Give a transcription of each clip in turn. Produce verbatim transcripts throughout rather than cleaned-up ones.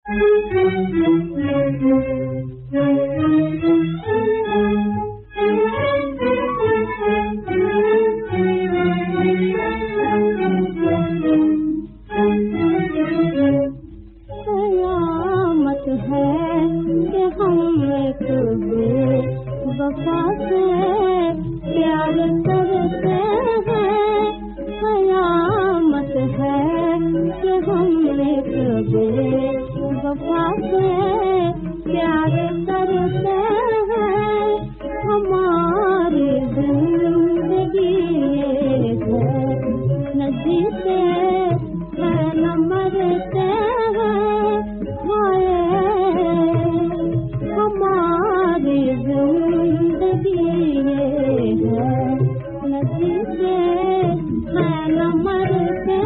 वफा से प्यार करते हैं, कयामत है कि हम एक बेवफा से प्यार करते हैं। हमारी जिंदगी ये है, न जीते हैं न मरते हैं। हाय हमारी जिंदगी ये है, न जीते हैं न मरते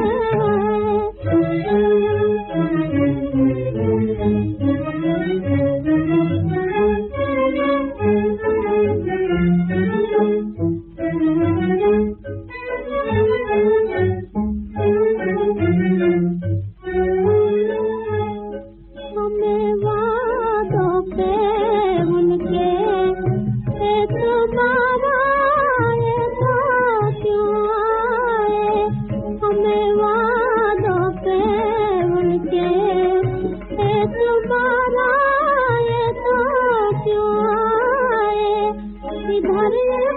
हमें वादों पे उनके एतबार आए तो क्यों आए। हमें वादों पे उनके एतबार आए तो क्यों आए। इधर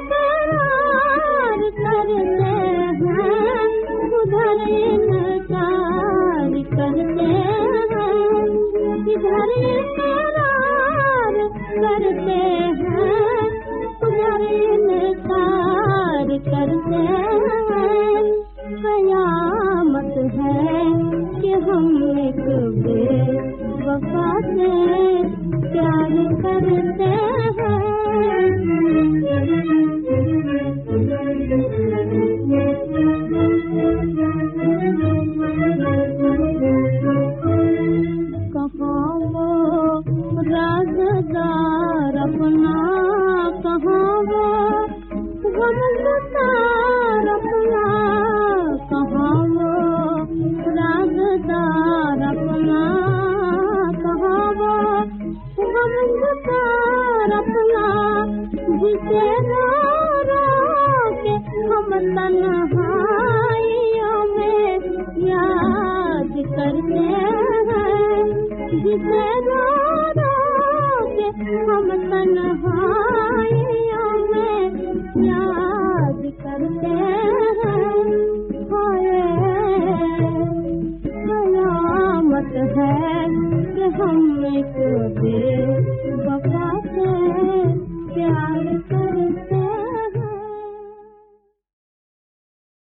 इकरार करते हैं, उधर इनकार करते हैं। इधर इकरार करते हैं, उधर इनकार करते हैं। कयामत है कि हम एक बेवफा से प्यार करते हैं। कहाँ वो राज़दार अपना, कहाँ वो गमगसार अपना। कहाँ वो राज़दार अपना, कहाँ वो गमगसार अपना। जिसे रो रो के हम तन्हाइयों में याद करते हैं। जिसे रो रो के हम तन्हाइयों में याद करते हैं। हाय कयामत है कि हम एक बेवफा